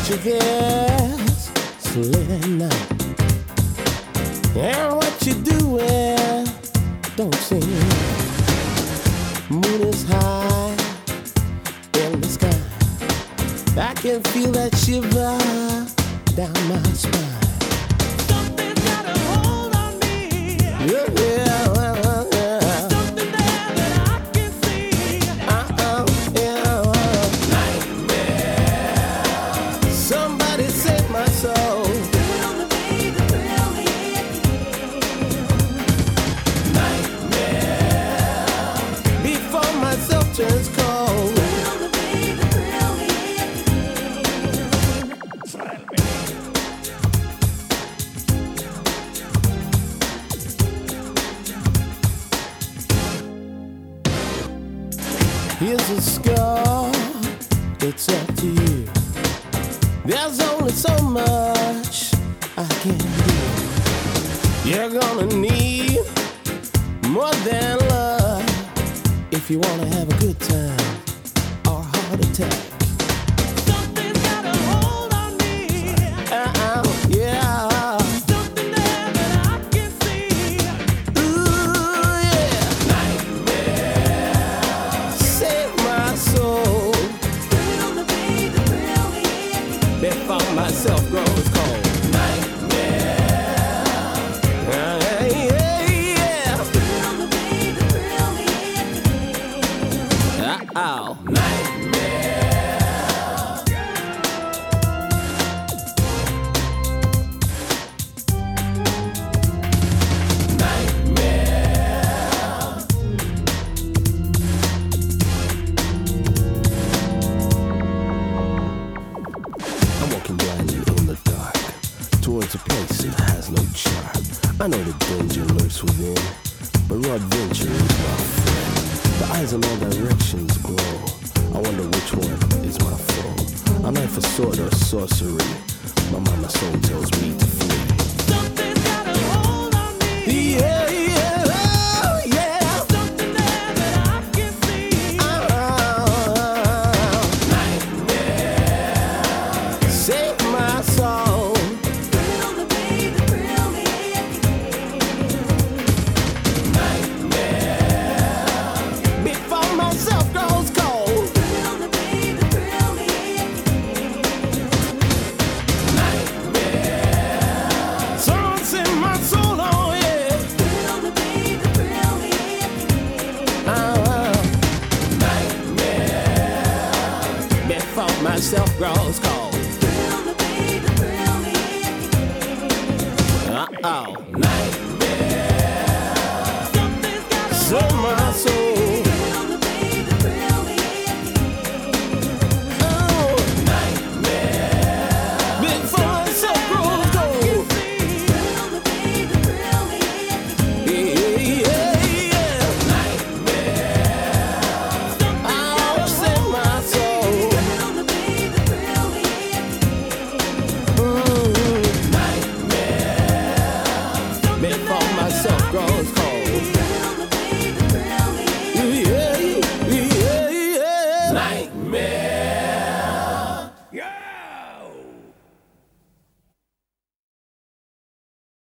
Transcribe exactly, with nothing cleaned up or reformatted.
Portuguese, so late at night. And what you doing don't seem right. Moon is high in the sky. I can feel that shiver down my spine. Something's got a hold on me. Yeah, yeah, well, well, yeah. Something there that I can see. Uh-uh, yeah, well. Nightmare. Somebody save my soul. Thrill me, baby, thrill me. Nightmare. Before myself turns cold. Thrill me, baby, thrill me. Here's a scar, it's up to you. There's only so much I can do. You're gonna need more than love if you wanna have a good time or a heart attack. Something's got a hold on me. Uh-uh, yeah. Something there that I can see. Ooh, yeah. Nightmare. Save my soul Thrill me, baby, thrill me. before myself grows cold. Nightmare. Yeah, yeah, yeah. Thrill me, baby, thrill me. Uh-oh. Nightmare. I'm walking blindly in the dark towards a place that has no charm. I know the danger lurks within, but raw adventure is my friend. The eyes in all directions glow. I wonder which one is my foe. A knife, a sword, or sorcery. My mama soul tells me to flee. Something's got a hold on me. Yeah, yeah, oh, yeah. Something there that I can see. Oh, nightmare. Save my soul. Thrill me, baby, thrill me. Nightmare. Before myself grows cold. Thrill me, baby, thrill me. Nightmare. Someone send my soul, oh yeah. Thrill me, baby, thrill me. Oh, nightmare. Before myself grows cold. Thrill me, baby, thrill me. Uh-oh. Nightmare. Something's got a Send my soul. thrill me, baby, thrill me. Oh, nightmare. Before myself grows cold. Thrill me, baby, thrill me. Yeah, yeah, yeah. Nightmare. Oh, send my soul. Thrill me, baby, thrill me. Mm, nightmare. Before myself grows cold. Thrill me, baby, thrill me. Yeah, yeah, yeah. Nightmare.